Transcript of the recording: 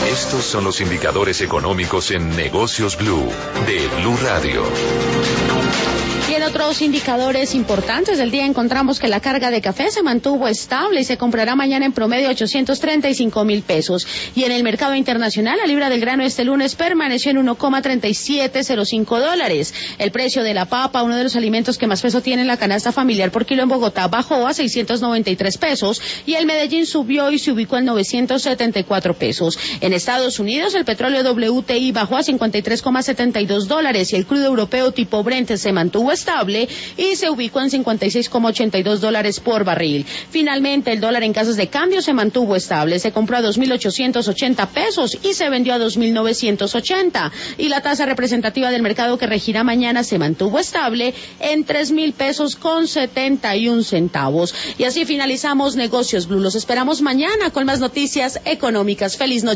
Estos son los indicadores económicos en Negocios Blue, de Blue Radio. Y en otros indicadores importantes del día encontramos que la carga de café se mantuvo estable y se comprará mañana en promedio 835.000 pesos. Y en el mercado internacional, la libra del grano este lunes permaneció en $1,3705. El precio de la papa, uno de los alimentos que más peso tiene en la canasta familiar por kilo en Bogotá, bajó a 693 pesos y el Medellín subió y se ubicó en 974 pesos. En Estados Unidos, el petróleo WTI bajó a $53,72 y el crudo europeo tipo Brent se mantuvo estable y se ubicó en $56,82 por barril. Finalmente, el dólar en casas de cambio se mantuvo estable, se compró a 2.880 pesos y se vendió a 2.980. Y la tasa representativa del mercado que regirá mañana se mantuvo estable en 3.000 pesos con 71 centavos. Y así finalizamos Negocios Blue. Los esperamos mañana con más noticias económicas. Feliz noche.